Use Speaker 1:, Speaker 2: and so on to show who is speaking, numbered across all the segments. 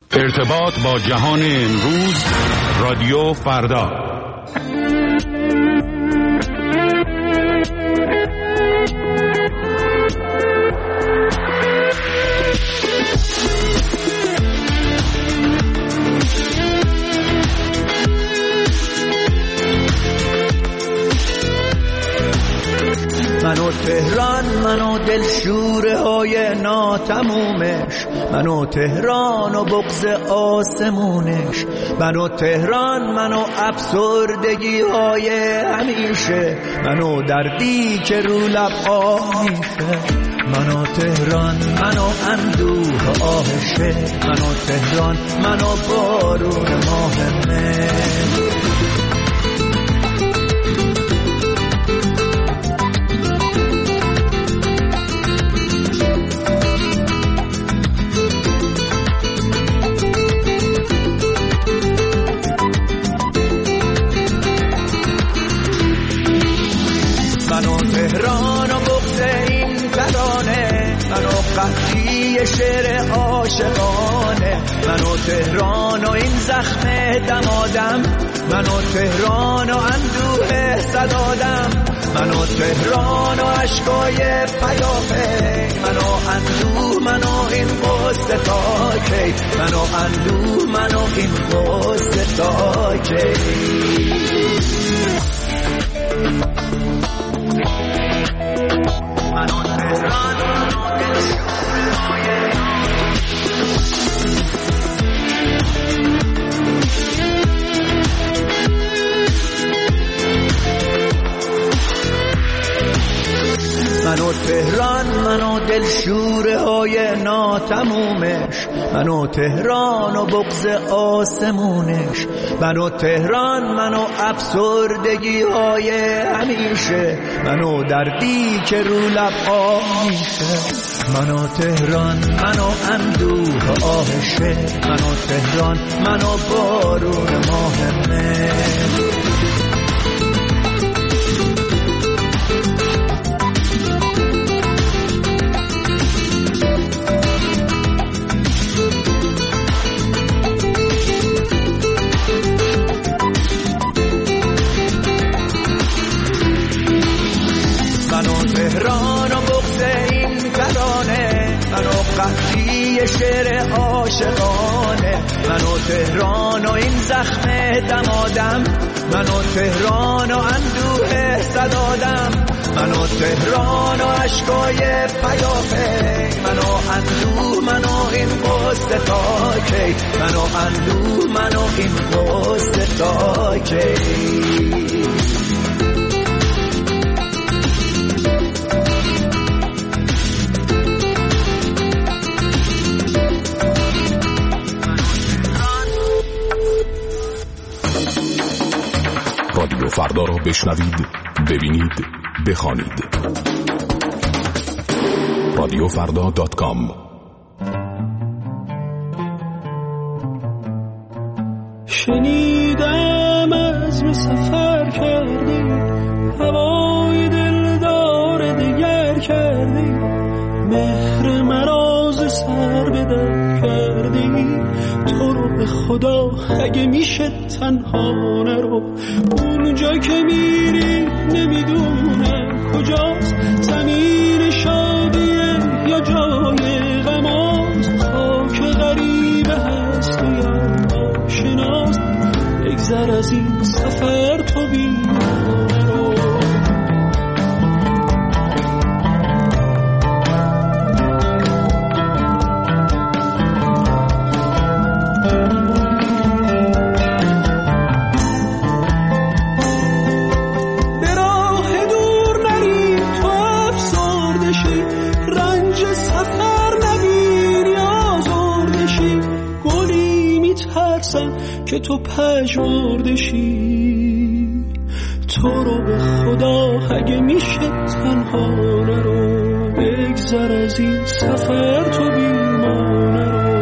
Speaker 1: ارتباط با جهان امروز، رادیو فردا.
Speaker 2: منو تهران، منو دلشوره های ناتمومش، منو تهران و بغض آسمونش، منو تهران، منو افسردگی های همیشه، منو دردی که رو لب آه میشه، منو تهران، منو اندوه آهشه، منو تهران، منو بارون ماهمه. منو تهران و بغض این ترانه، منو قحطی شعر عاشقانه، منو تهران و این زخم دمادم، منو تهران و اندوه صدادم، منو تهران و عشقای پیافه، منو اندوه، منو این قصه تا کی، منو اندوه، منو این قصه تا کی. منو تهران، منو تهران، منو دلشوره های ناتمومش، منو تهران و بغض آسمونش، منو تهران، منو افسردگی های همیشه، منو دردی که رو لب آه میشه، منو تهران، منو اندوه آهشه، منو تهران، منو بارون ماهمه. منو تهران و بغض این ترانه، منو قحطی شعر عاشقانه، منو تهران و این زخم دمادم، منو تهران و اندوه صدادم، منو تهران و عشقای پیافه، منو اندوه، منو این قصه تا کی، منو اندوه، منو این قصه تا کی.
Speaker 3: رادیو فردا را بشنوید، ببینید، بخوانید. radiofrda.com.
Speaker 4: شنیدم عزم سفر کردی، هوای دلدار دیگر کردی، مهر مراز سر به در کردی، تو رو به خدا اگه میشه تنها نرو، اونجا که میری نمیدونم کجاست، زمین شادیه یا جای غماست، خاک غریبه هست و یا آشناست، بگذر از این سفر تو بی‌مانه رو. که تو پژمرده شی، تو رو به خدا اگه میشه تنها نرو، بگذر از این سفر تو بی‌مانه رو.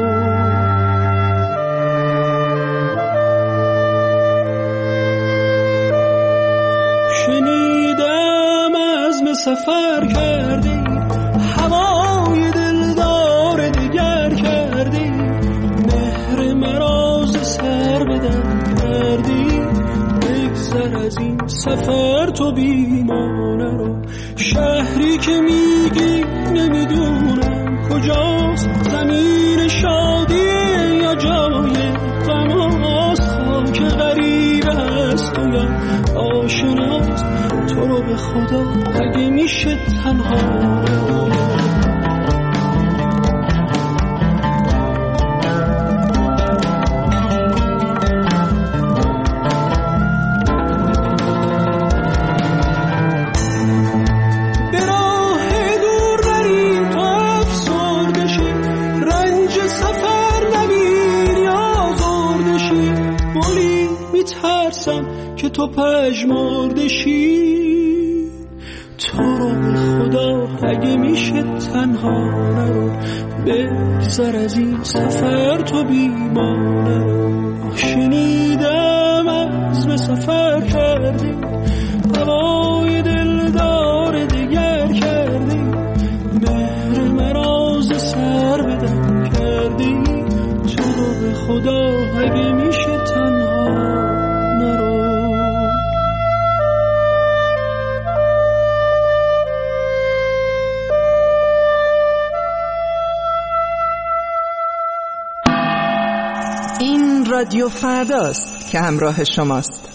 Speaker 4: شنیدم عزم سفر کردی، هوای دلدار دیگر کردی، از این سفر تو بیمانه رو. شهری که میگی نمیدونم کجاست، زمین شادیه یا جای غماست، خاک غریب هست و یا آشناست. تو رو به خدا اگه میشه تنها که تو پژمرده شی. تو رو به خدا اگه میشه تنها نرو، بگذر از این سفر تو بیمانه رو. شنیدم عزم سفر کردی، هوای دلدار دگر کردی، مهر مراز سر بدم کردی. تو رو به خدا اگه میشه تنها
Speaker 5: رادیو فرداست که همراه شماست.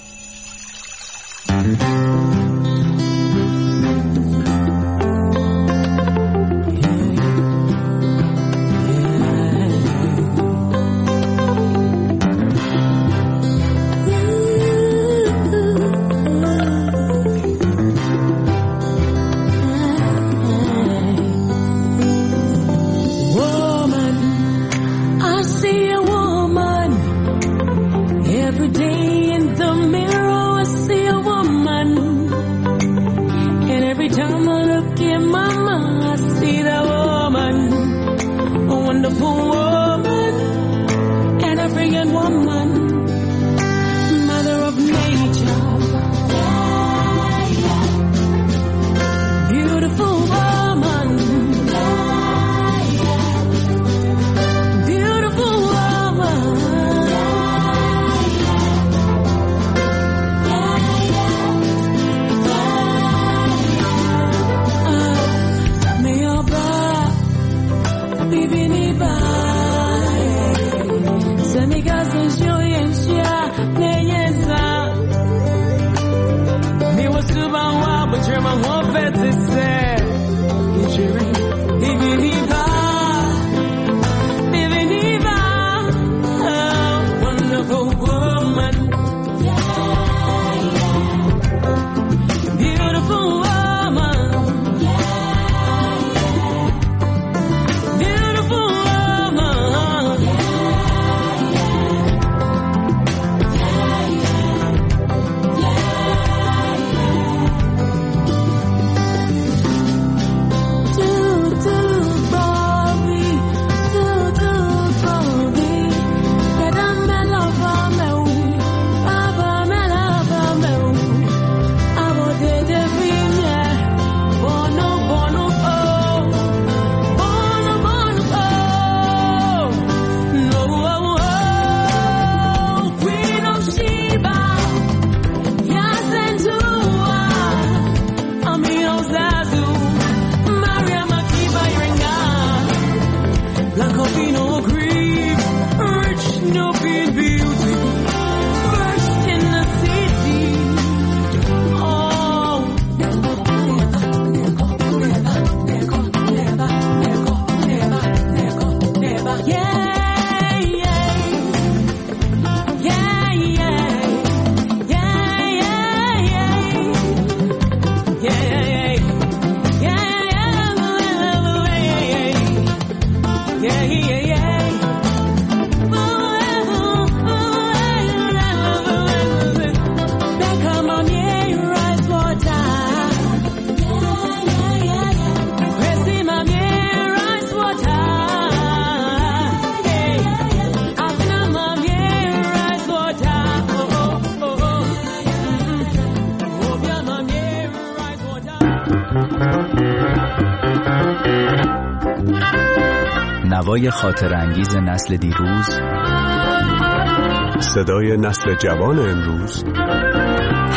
Speaker 6: نوای خاطر انگیز نسل دیروز،
Speaker 7: صدای نسل جوان امروز،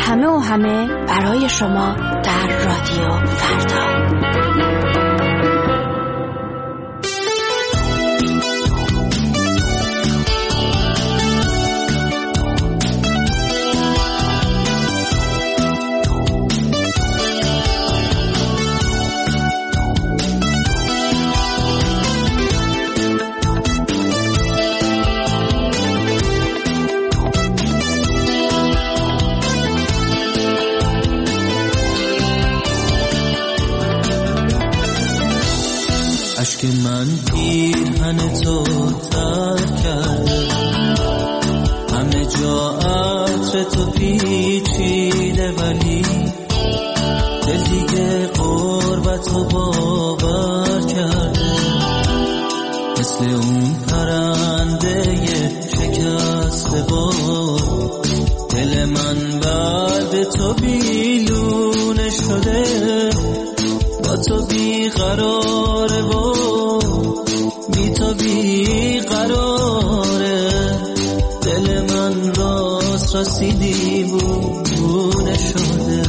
Speaker 7: همه و همه برای شما در رادیو فردا.
Speaker 8: اشک من پیرهن تو تر کرده، همه جا عطر تو پیچیده، ولی دل دیگه قربت رو باور کرده. مثل اون پرنده شکسته بار، دل من بعد تو بیلونه شده، با تو بیقراره و بی تو بیقراره. دل من راست راستی دیوونه شده.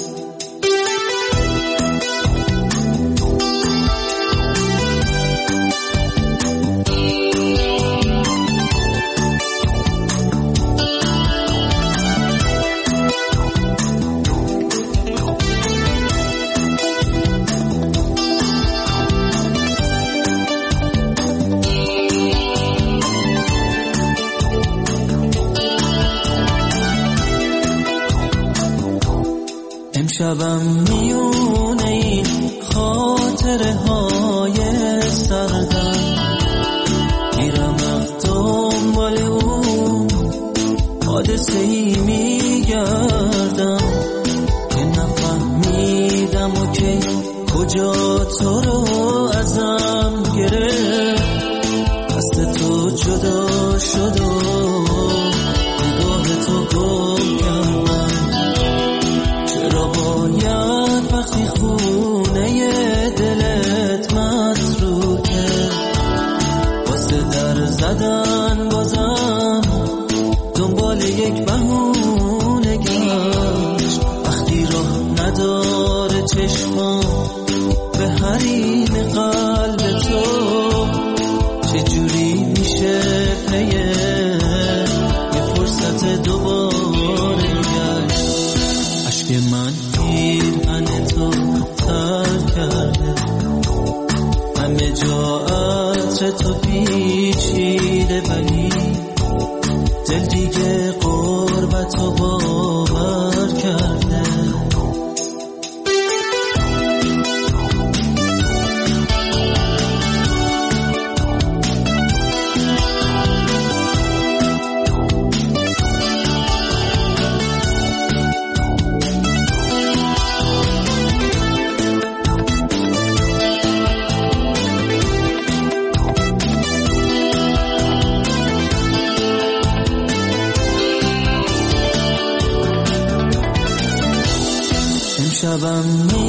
Speaker 8: امشبم میونه این خاطره های سردم، میرم دنبال اون حادثه ای میگردم که نفهمیدم و که کجا تو رو ازم گرفت. دست تو جدا شد و نگاه تو گم کردم. چرا باید وقتی خونه دلت متروکه، واسه در زدن بازم دنبال یک بهونه گشت. وقتی راه نداره چشما به حریم قلب تو، چجوری میشه پیه یه فرصت دوباره گشت. اشک من پیرهن تو تر کرده، همه جا عطر تو پیچیده، ولی دل دیگه قربت رو باور کرده. شبم